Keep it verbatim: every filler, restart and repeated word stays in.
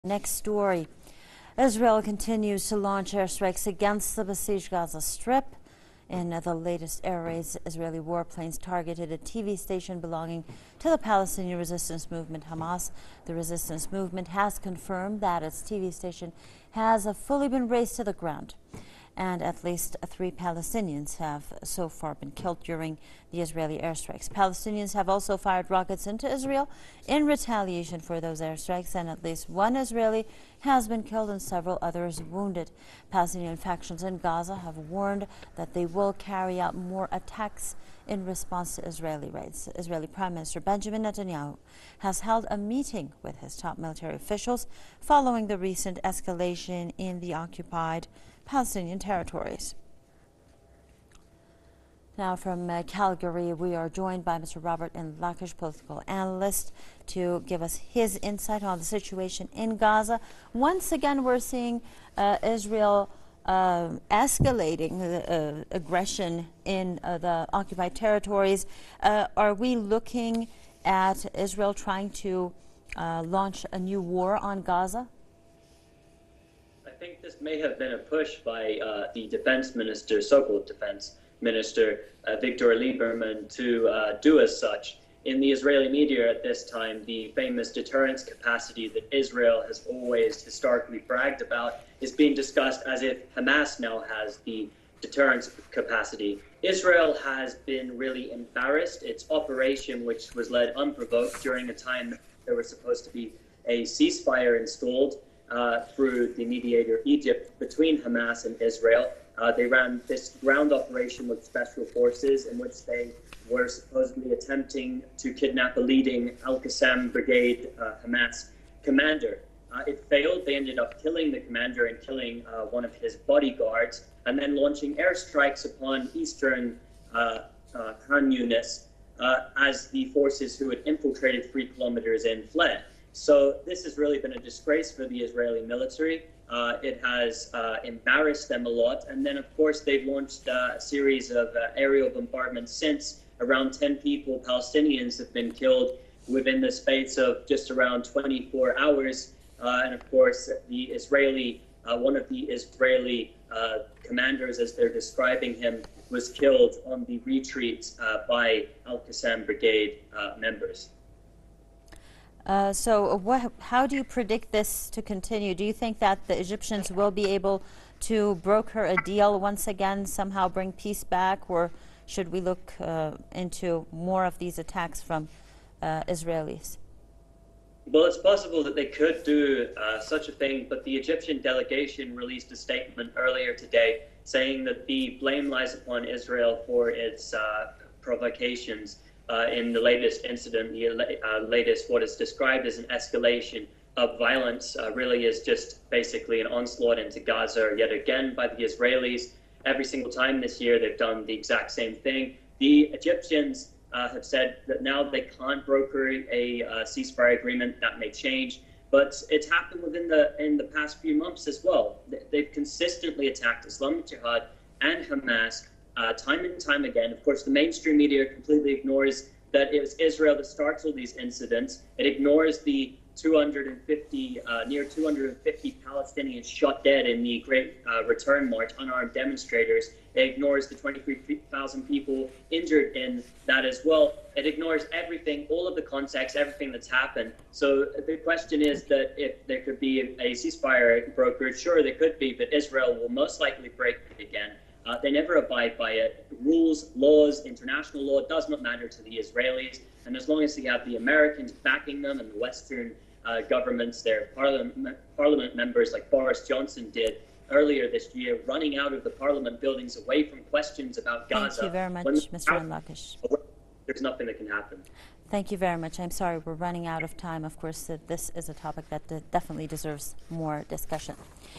Next story. Israel continues to launch airstrikes against the besieged Gaza Strip. In the latest air raids, Israeli warplanes targeted a T V station belonging to the Palestinian resistance movement Hamas. The resistance movement has confirmed that its T V station has fully been razed to the ground. And at least three Palestinians have so far been killed during the Israeli airstrikes. Palestinians have also fired rockets into Israel in retaliation for those airstrikes, and at least one Israeli has been killed and several others wounded. Palestinian factions in Gaza have warned that they will carry out more attacks in response to Israeli raids. Israeli Prime Minister Benjamin Netanyahu has held a meeting with his top military officials following the recent escalation in the occupied Palestinian territories. Now from uh, Calgary, we are joined by Mister Robert N. Lakish, political analyst, to give us his insight on the situation in Gaza. Once again, we're seeing uh, Israel uh, escalating uh, aggression in uh, the occupied territories. Uh, are we looking at Israel trying to uh, launch a new war on Gaza? I think this may have been a push by uh, the defense minister, so-called defense minister, uh, Victor Lieberman, to uh, do as such. In the Israeli media at this time, the famous deterrence capacity that Israel has always historically bragged about is being discussed as if Hamas now has the deterrence capacity. Israel has been really embarrassed. Its operation, which was led unprovoked during a time there was supposed to be a ceasefire installed, Uh, through the mediator Egypt between Hamas and Israel. Uh, they ran this ground operation with special forces in which they were supposedly attempting to kidnap a leading Al-Qassam brigade uh, Hamas commander. Uh, it failed. They ended up killing the commander and killing uh, one of his bodyguards, and then launching airstrikes upon eastern uh, uh, Khan Yunis uh, as the forces who had infiltrated three kilometers in fled. So this has really been a disgrace for the Israeli military. Uh, it has uh, embarrassed them a lot. And then, of course, they've launched uh, a series of uh, aerial bombardments since. Around ten people, Palestinians, have been killed within the space of just around twenty-four hours. Uh, and, of course, the Israeli, uh, one of the Israeli uh, commanders, as they're describing him, was killed on the retreat uh, by Al-Qassam brigade uh, members. Uh, so what, how do you predict this to continue? Do you think that the Egyptians will be able to broker a deal once again, somehow bring peace back, or should we look uh, into more of these attacks from uh, Israelis? Well, it's possible that they could do uh, such a thing, but the Egyptian delegation released a statement earlier today saying that the blame lies upon Israel for its uh, provocations. Uh, in the latest incident, the uh, latest what is described as an escalation of violence uh, really is just basically an onslaught into Gaza yet again by the Israelis. Every single time this year, they've done the exact same thing. The Egyptians uh, have said that now they can't broker a uh, ceasefire agreement. That may change, but it's happened within the in the past few months as well. They've consistently attacked Islamic Jihad and Hamas Uh, time and time again. Of course, the mainstream media completely ignores that it was Israel that starts all these incidents. It ignores the two hundred fifty, uh, near two hundred fifty Palestinians shot dead in the Great uh, Return March, unarmed demonstrators. It ignores the twenty-three thousand people injured in that as well. It ignores everything, all of the context, everything that's happened. So the question is that if there could be a ceasefire brokered, sure, there could be, but Israel will most likely break it again. Uh, they never abide by it. Rules, laws, international law does not matter to the Israelis. And as long as they have the Americans backing them and the Western uh, governments, their parliament, parliament members like Boris Johnson did earlier this year, running out of the parliament buildings away from questions about Gaza. Thank you very much, Mister Lakish. There's nothing that can happen. Thank you very much. I'm sorry we're running out of time. Of course, uh, this is a topic that uh, definitely deserves more discussion.